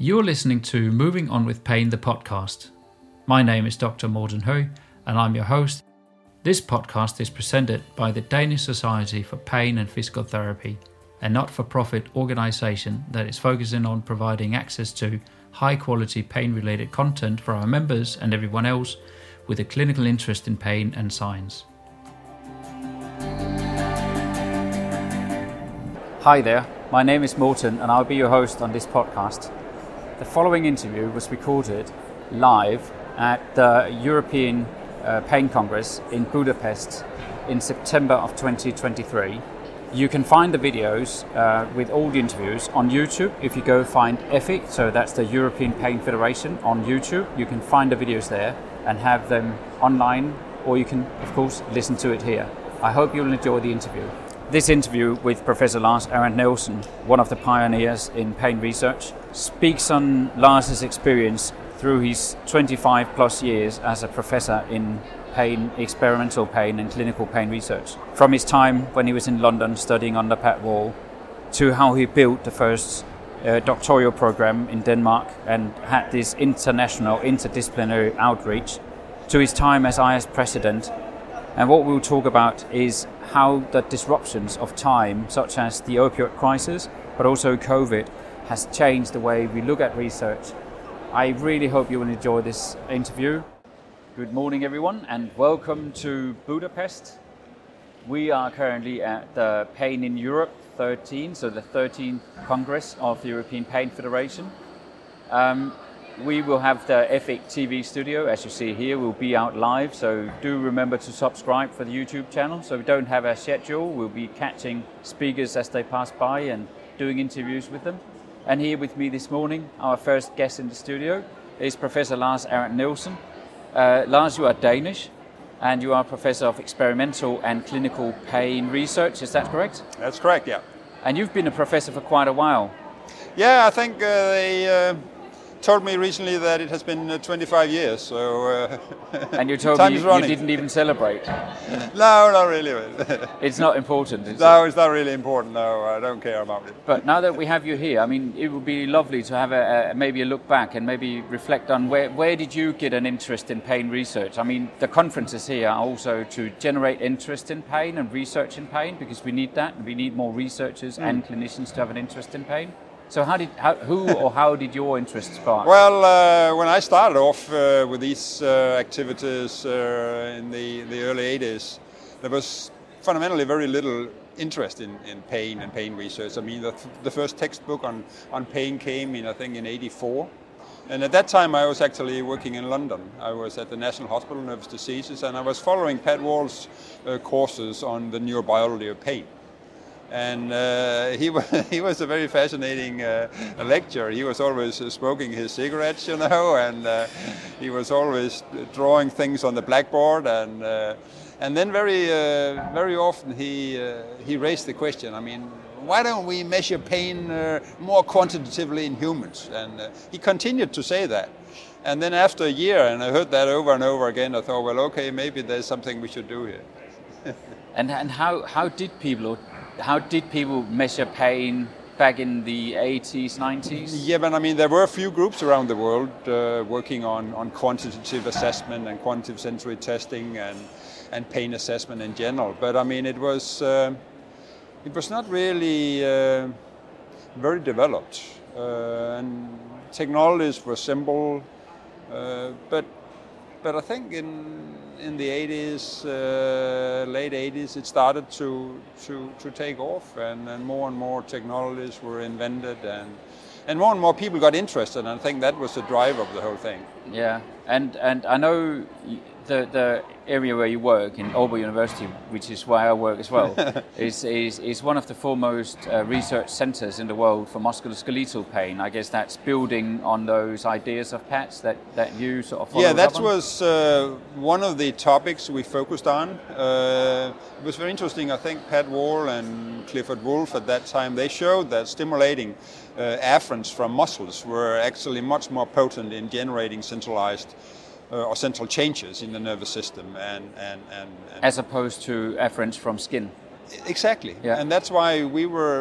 You're listening to Moving On with Pain, the podcast. My name is Dr. Morten Høgh, and I'm your host. This podcast is presented by the Danish Society for Pain and Physical Therapy, a not-for-profit organisation that is focusing on providing access to high-quality pain-related content for our members and everyone else with a clinical interest in pain and science. Hi there, my name is Morten and I'll be your host on this podcast. The following interview was recorded live at the European Pain Congress in Budapest in September of 2023. You can find the videos with all the interviews on YouTube. If you go find EFI, so that's the European Pain Federation on YouTube, you can find the videos there and have them online, or you can, of course, listen to it here. I hope you'll enjoy the interview. This interview with Professor Lars Arendt Nielsen, one of the pioneers in pain research, speaks on Lars's experience through his 25 plus years as a professor in pain, experimental pain and clinical pain research. From his time when he was in London studying under Pat Wall, to how he built the first doctoral program in Denmark and had this international, interdisciplinary outreach, to his time as IS president. And what we'll talk about is how the disruptions of time, such as the opioid crisis, but also COVID, has changed the way we look at research. I really hope you will enjoy this interview. Good morning, everyone, and welcome to Budapest. We are currently at the Pain in Europe 13, so the 13th Congress of the European Pain Federation. We will have the EFIC TV studio, as you see here, will be out live, so do remember to subscribe for the YouTube channel. So we don't have a schedule, we'll be catching speakers as they pass by and doing interviews with them. And here with me this morning, our first guest in the studio is Professor Lars Arendt Nielsen. Lars, you are Danish, and you are Professor of Experimental and Clinical Pain Research, is that correct? That's correct, yeah. And you've been a professor for quite a while. Yeah, I think they told me recently that it has been 25 years, so and you told me you didn't even celebrate. No, not really. It's not important, is No, it? it's not really important, no, I don't care about it. But now that we have you here, I mean, it would be lovely to have maybe a look back and maybe reflect on where did you get an interest in pain research? I mean, the conferences here are also to generate interest in pain and research in pain, because we need that, and we need more researchers and clinicians to have an interest in pain. So how did your interest spark? Well, when I started off with these activities in the early 80s, there was fundamentally very little interest in pain and pain research. I mean, the first textbook on pain came in, I think, in 84. And at that time I was actually working in London. I was at the National Hospital of Nervous Diseases, and I was following Pat Wall's courses on the neurobiology of pain. And he was a very fascinating lecturer. He was always smoking his cigarettes, you know, and he was always drawing things on the blackboard. And then very often he raised the question. I mean, why don't we measure pain more quantitatively in humans? And he continued to say that. And then after a year, and I heard that over and over again, I thought, well, okay, maybe there's something we should do here. And how did people measure pain back in the 80s, 90s? Yeah, but I mean, there were a few groups around the world working on quantitative assessment and quantitative sensory testing and pain assessment in general. But I mean, it was not really very developed, and technologies were simple, but I think in the 80s, late 80s, it started to take off, and more technologies were invented, and more people got interested, and I think that was the drive of the whole thing. Yeah, and I know the area where you work in Aalborg University, which is where I work as well, is one of the foremost research centers in the world for musculoskeletal pain. I guess that's building on those ideas of Pat's that you sort of followed. Yeah, that was one of the topics we focused on. It was very interesting. I think Pat Wall and Clifford Wolf at that time, they showed that stimulating afferents from muscles were actually much more potent in generating centralized or central changes in the nervous system, and as opposed to afferents from skin. Exactly, yeah. And that's why we were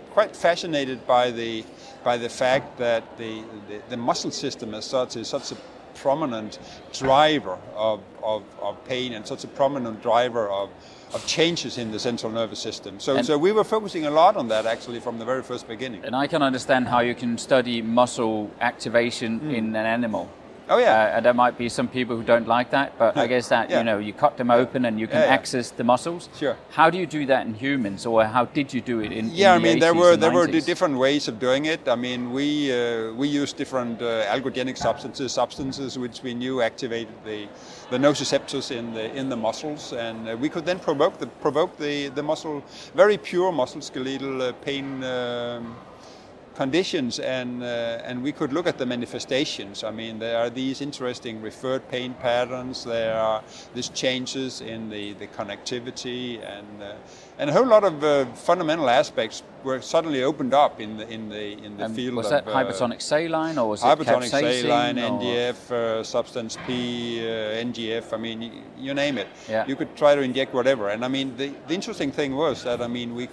quite fascinated by the fact that the muscle system as such is such a prominent driver of pain and such a prominent driver of changes in the central nervous system. So we were focusing a lot on that actually from the very first beginning. And I can understand how you can study muscle activation in an animal. Oh yeah. And there might be some people who don't like that, but I guess that, you cut them open and you can access the muscles. Sure. How do you do that in humans, or how did you do it in the 80s there were 90s? different ways of doing it. I mean, we used different algogenic substances which we knew activated the nociceptors in the muscles, and we could then provoke the muscle, very pure musculoskeletal pain conditions, and we could look at the manifestations. I mean, there are these interesting referred pain patterns. There are these changes in the connectivity, and a whole lot of fundamental aspects were suddenly opened up in the field. Was that hypertonic saline, or was it hypertonic capsaicin, saline, NDF, substance P, NGF? I mean, you name it. Yeah. You could try to inject whatever. And I mean, the interesting thing was that, I mean, we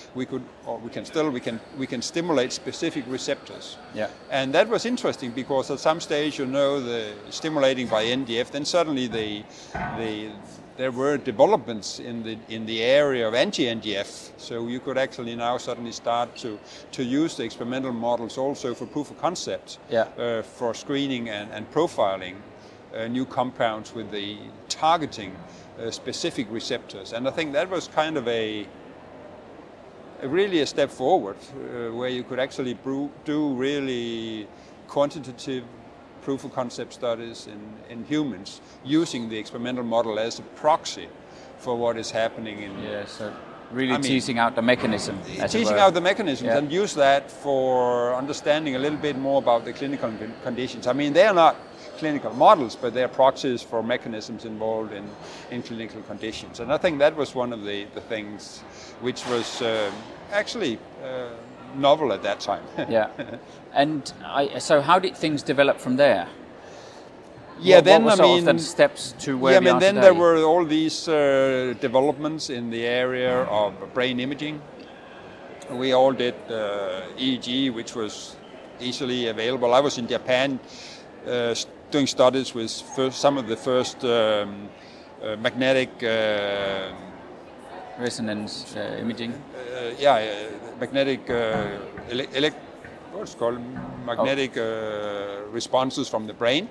can stimulate specific receptors. Yeah. And that was interesting because at some stage, the stimulating by NDF, then suddenly there were developments in the area of anti-NGF. So you could actually now suddenly start to use the experimental models also for proof of concept, for screening and profiling new compounds with the targeting specific receptors. And I think that was kind of really a step forward, where you could actually do really quantitative proof of concept studies in humans using the experimental model as a proxy for what is happening in... So really teasing out the mechanism. Teasing out the mechanisms and use that for understanding a little bit more about the clinical conditions. I mean, they are not clinical models, but they are proxies for mechanisms involved in clinical conditions. And I think that was one of the things which was actually novel at that time. And so how did things develop from there? What were sort of the steps to where we are then today? there were all these developments in the area of brain imaging. We all did EEG, which was easily available. I was in Japan doing studies with some of the first magnetic resonance imaging. Magnetic what's called magnetic responses from the brain.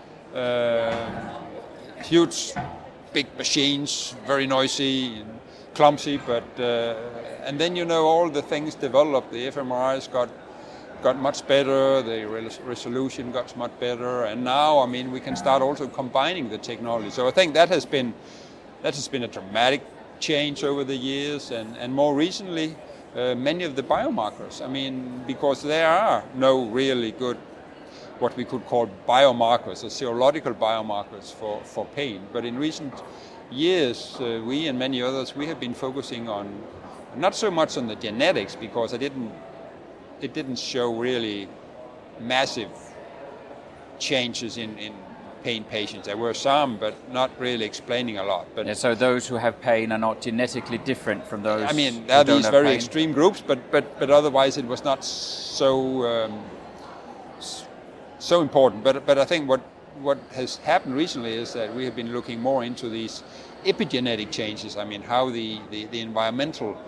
Huge, big machines, very noisy, and clumsy, but and then all the things developed. The fMRIs got much better. The resolution got much better, and now I mean we can start also combining the technology. So I think that has been a dramatic change over the years, and more recently. Many of the biomarkers, I mean, because there are no really good, what we could call biomarkers or serological biomarkers for pain. But in recent years, we and many others, we have been focusing on, not so much on the genetics, because it didn't show really massive changes in pain patients. There were some, but not really explaining a lot. But so those who have pain are not genetically different from those. I mean, there are these very extreme groups, but otherwise it was not so important. But I think what has happened recently is that we have been looking more into these epigenetic changes. I mean, how the environmental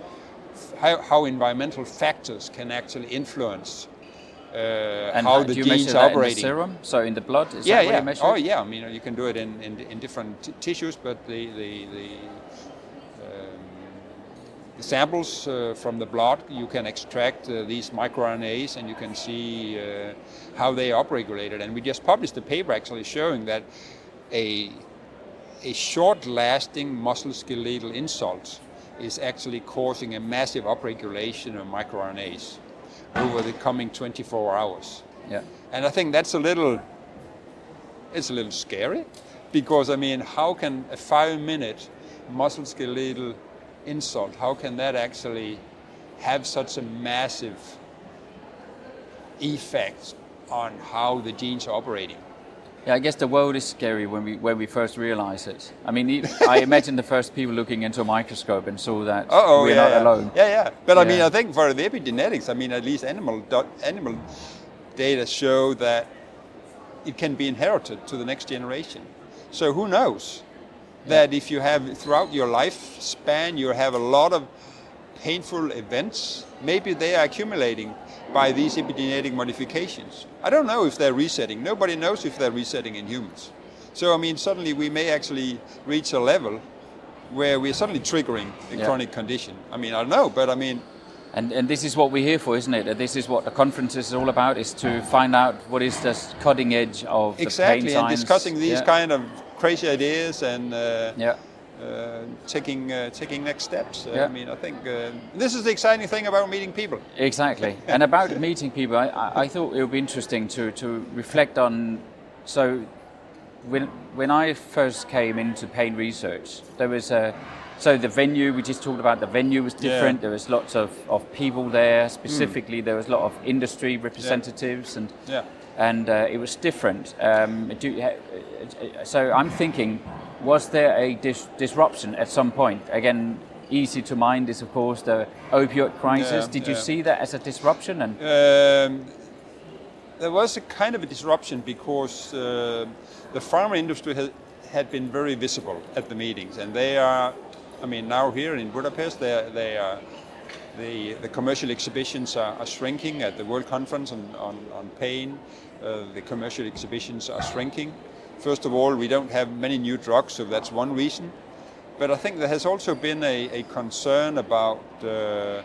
factors can actually influence. And how the genes are operating. In the serum? So in the blood? Is that what you measure? Oh yeah, I mean you can do it in different tissues, but the samples from the blood, you can extract these microRNAs and you can see how they are upregulated. And we just published a paper actually showing that a short-lasting musculoskeletal insult is actually causing a massive upregulation of microRNAs over the coming 24 hours. And I think it's a little scary, because I mean, how can a 5-minute musculoskeletal insult, how can that actually have such a massive effect on how the genes are operating? Yeah, I guess the world is scary when we first realize it. I mean, I imagine the first people looking into a microscope and saw that we're not alone. Yeah. But I mean, I think for the epigenetics, I mean, at least animal data show that it can be inherited to the next generation. So who knows that if you have throughout your lifespan, you have a lot of painful events, maybe they are accumulating by these epigenetic modifications. I don't know if they're resetting. Nobody knows if they're resetting in humans. So, I mean, suddenly we may actually reach a level where we're suddenly triggering a chronic condition. I mean, I don't know, but I mean... And this is what we're here for, isn't it? This is what the conference is all about, is to find out what is the cutting edge of the pain science. Exactly, and discussing these kind of crazy ideas and... taking next steps. I mean, I think this is the exciting thing about meeting people. Exactly. And about meeting people, I thought it would be interesting to reflect on. So when I first came into pain research, there was the venue, we just talked about the venue was different. There was lots of people there. Specifically, there was a lot of industry representatives and it was different. So I'm thinking, was there a disruption at some point? Again, easy to mind is, of course, the opioid crisis. Did you see that as a disruption? And there was a kind of a disruption because the pharma industry had been very visible at the meetings, and they are. I mean, now here in Budapest, the commercial exhibitions are shrinking at the World Conference on Pain. The commercial exhibitions are shrinking. First of all, we don't have many new drugs, so that's one reason. But I think there has also been a concern about the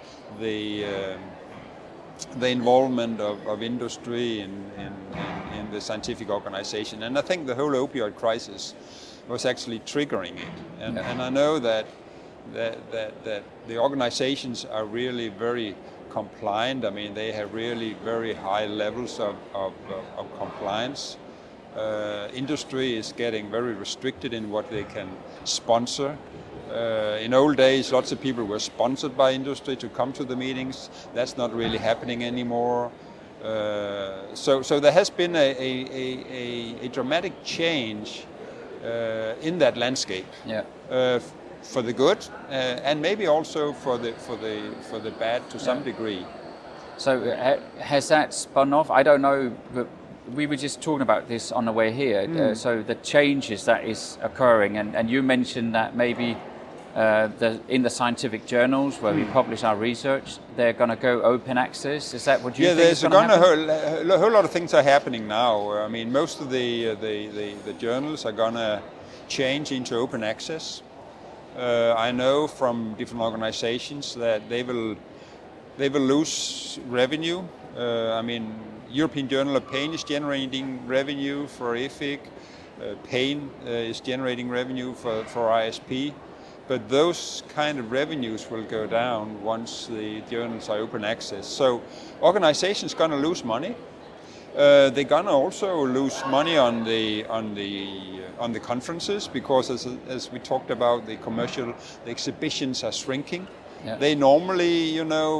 involvement of industry in the scientific organization. And I think the whole opioid crisis was actually triggering it. And I know that the organizations are really very compliant. I mean, they have really very high levels of compliance. Industry is getting very restricted in what they can sponsor. In old days, lots of people were sponsored by industry to come to the meetings. That's not really happening anymore. So there has been a dramatic change in that landscape. For the good and maybe also for the bad to some degree. So has that spun off? I don't know, but we were just talking about this on the way here. So the changes that is occurring, and you mentioned that maybe in the scientific journals where we publish our research, they're going to go open access. Is that what you think is going to happen? A whole lot of things are happening now. I mean, most of the journals are going to change into open access. I know from different organizations that they will lose revenue. I mean, European Journal of Pain is generating revenue for EFIC. Pain is generating revenue for ISP. But those kind of revenues will go down once the journals are open access. So organizations going to lose money. They're going to also lose money on the conferences because, as we talked about, the exhibitions are shrinking. They normally,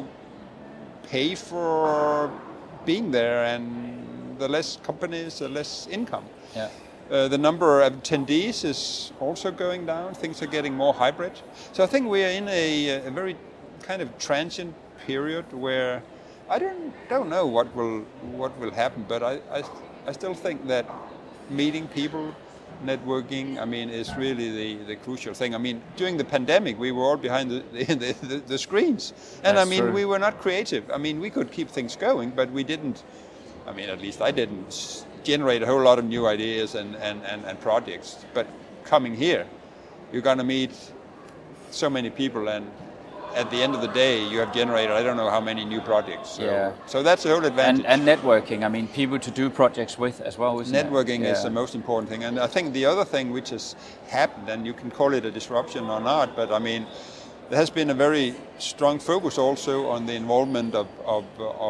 pay for being there, and the less companies, the less income. The number of attendees is also going down. Things are getting more hybrid. So I think we are in a very kind of transient period where I don't know what will happen, but I still think that meeting people, networking, I mean, is really the crucial thing. I mean, during the pandemic, we were all behind the screens, and That's I mean, true. we were not creative. I mean, we could keep things going, but we didn't. I mean, at least I didn't generate a whole lot of new ideas and projects. But coming here, you're going to meet so many people, and at the end of the day, you have generated I don't know how many new projects. So that's the whole advantage. And networking, I mean, people to do projects with as well, isn't it? Networking is the most important thing. And I think the other thing which has happened, and you can call it a disruption or not, but I mean, there has been a very strong focus also on the involvement of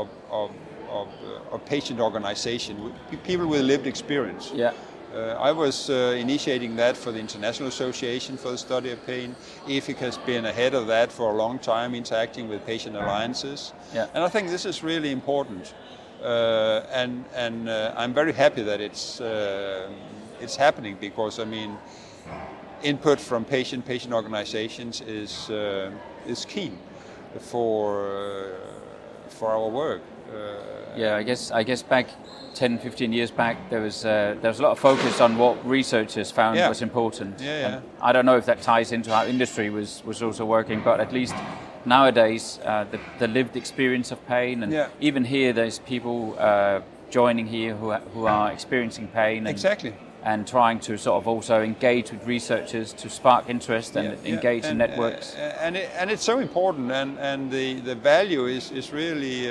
patient organization, people with lived experience. I was initiating that for the International Association for the Study of Pain. EFIC has been ahead of that for a long time, interacting with patient alliances. And I think this is really important. and I'm very happy that it's happening, because I mean, input from patient organizations is key for our work. Yeah, I guess back 10, 15 years back, there was a lot of focus on what researchers found was important. Yeah. I don't know if that ties into how industry was also working, but at least nowadays the lived experience of pain, and even here there's people joining here who are experiencing pain. Exactly. And trying to sort of also engage with researchers to spark interest and engage in networks. And it's so important, and the value is really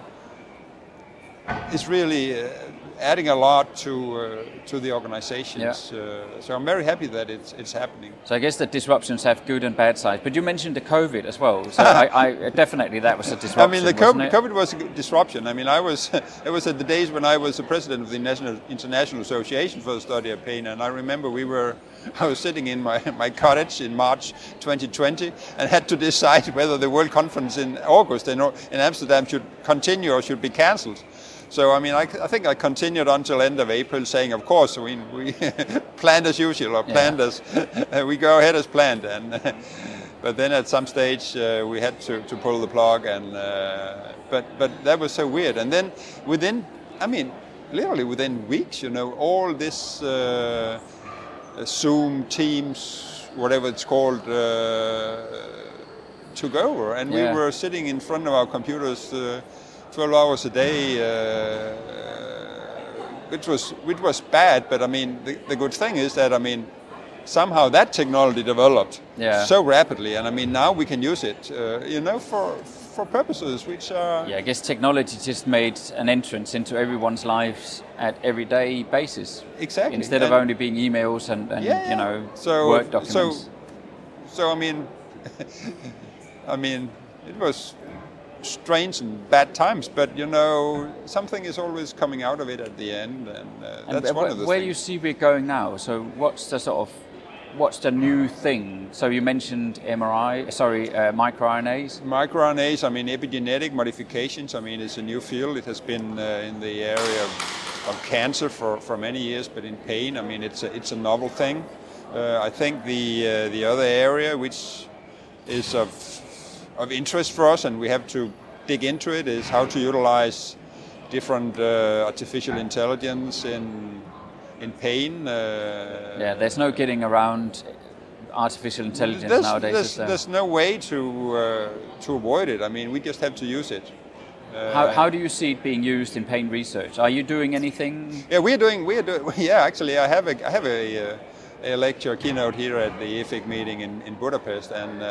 adding a lot to the organizations. So I'm very happy that it's happening. So I guess the disruptions have good and bad sides. But you mentioned the COVID as well. So I definitely that was a disruption. I mean, the COVID was a disruption. I mean, it was at the days when I was the president of the International Association for the Study of Pain, and I remember I was sitting in my cottage in March 2020 and had to decide whether the World Conference in August in Amsterdam should continue or should be cancelled. So I mean, I think I continued until end of April, saying, of course, we planned as usual, or planned as we go ahead as planned. And but then at some stage we had to pull the plug, and but that was so weird. And then literally within weeks, all this Zoom, Teams, whatever it's called, took over, and we were sitting in front of our computers 12 hours a day, which was bad. But I mean, the good thing is that somehow that technology developed so rapidly, and I mean now we can use it, for purposes which are. Yeah, I guess technology just made an entrance into everyone's lives at everyday basis. Exactly. Instead of only being emails and work documents. So I mean, it was strange and bad times, but something is always coming out of it at the end, and that's one of the where things. you see we're going now. So what's the new thing? So you mentioned microRNAs. MicroRNAs, I mean, epigenetic modifications. I mean, it's a new field. It has been in the area of cancer for many years, but in pain, I mean, it's a novel thing. I think the other area which is of interest for us, and we have to dig into it, is how to utilize different artificial intelligence in pain. There's no getting around artificial intelligence nowadays. Is there? There's no way to avoid it. I mean, we just have to use it. How do you see it being used in pain research? Are you doing anything? Yeah, we are doing. Yeah, actually, I have a lecture keynote here at the EFIC meeting in Budapest, and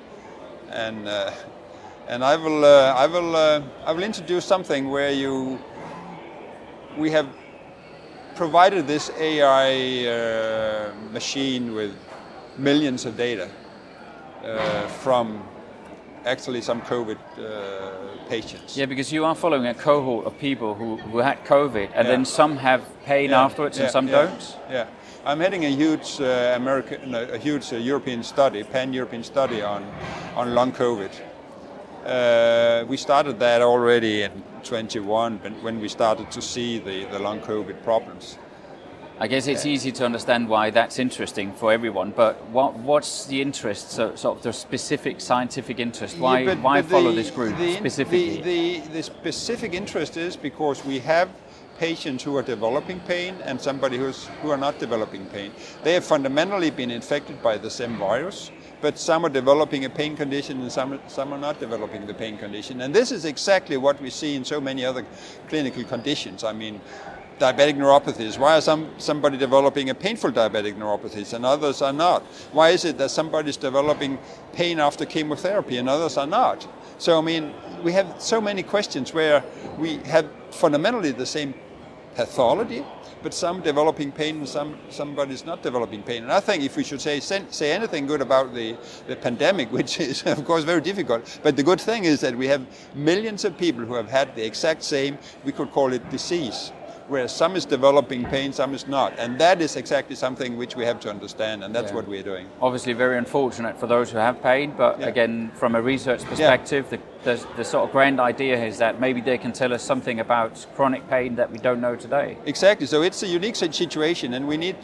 I will introduce something where we have provided this AI machine with millions of data from actually some COVID patients. Yeah, because you are following a cohort of people who had COVID, and then some have pain afterwards and some don't. Yeah. I'm heading a huge European study, pan-European study on long COVID. We started that already in 21 when we started to see the long COVID problems. I guess it's easy to understand why that's interesting for everyone, but what's the interest, sort of the specific scientific interest? Why follow this group specifically? The specific interest is because we have patients who are developing pain and somebody who are not developing pain. They have fundamentally been infected by the same virus, but some are developing a pain condition and some are not developing the pain condition. And this is exactly what we see in so many other clinical conditions. I mean, diabetic neuropathies. Why are somebody developing a painful diabetic neuropathy and others are not? Why is it that somebody is developing pain after chemotherapy and others are not? So, I mean, we have so many questions where we have fundamentally the same pathology, but some developing pain and somebody's not developing pain. And I think if we should say anything good about the pandemic, which is of course very difficult, but the good thing is that we have millions of people who have had the exact same, we could call it disease, where some is developing pain, some is not. And that is exactly something which we have to understand, and that's what we're doing. Obviously very unfortunate for those who have pain, but again, from a research perspective, the sort of grand idea is that maybe they can tell us something about chronic pain that we don't know today. Exactly, so it's a unique situation, and we need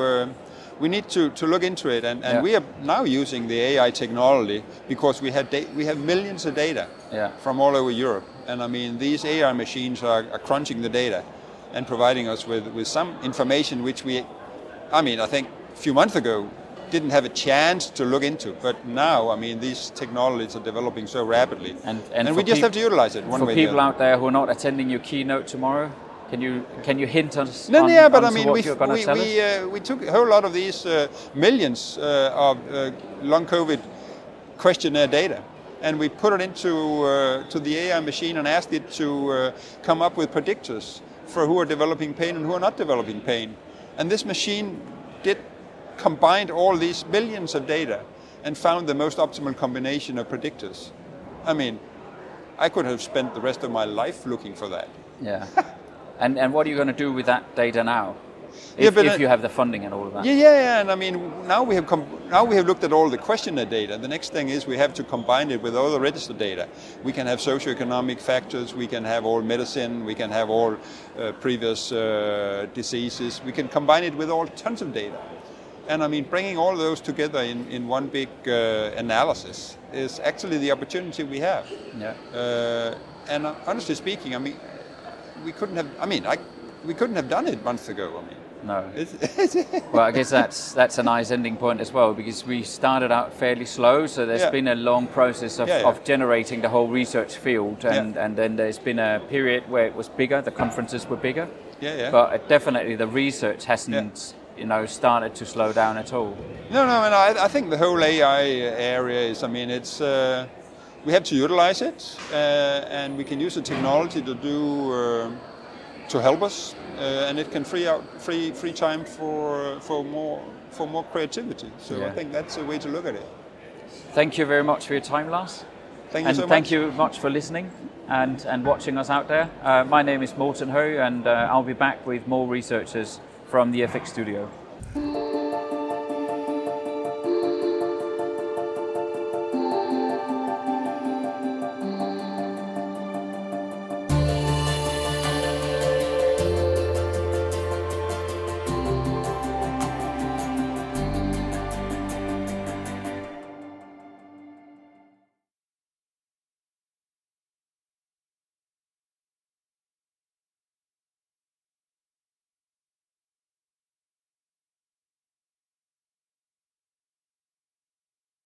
to look into it, and we are now using the AI technology because we have millions of data from all over Europe, and I mean these AI machines are crunching the data and providing us with some information which I think a few months ago didn't have a chance to look into, but now I mean these technologies are developing so rapidly, and we just have to utilize it one way. For people out there who are not attending your keynote tomorrow, can you hint us? No, on, but on I mean we took a whole lot of these millions of long COVID questionnaire data, and we put it into to the AI machine and asked it to come up with predictors for who are developing pain and who are not developing pain. And this machine combined all these billions of data and found the most optimal combination of predictors. I mean, I could have spent the rest of my life looking for that. Yeah. And what are you going to do with that data now? If you have the funding and all of that. Yeah, and I mean now we have looked at all the questionnaire data. The next thing is we have to combine it with all the registered data. We can have socioeconomic factors, we can have all medicine, we can have all previous diseases. We can combine it with all tons of data. And I mean bringing all those together in one big analysis is actually the opportunity we have. Yeah. And honestly speaking, I mean we couldn't have done it months ago. I mean. No. Well, I guess that's a nice ending point as well, because we started out fairly slow, so there's been a long process of generating the whole research field, and then there's been a period where it was bigger, the conferences were bigger, but definitely the research hasn't started to slow down at all. No, and I think the whole AI area is, I mean, it's we have to utilize it, and we can use the technology to do to help us, and it can free time for more creativity. So I think that's a way to look at it. Thank you very much for your time, Lars. Thank you so much. And thank you much for listening and watching us out there. My name is Morten Høgh, and I'll be back with more researchers from the FX studio.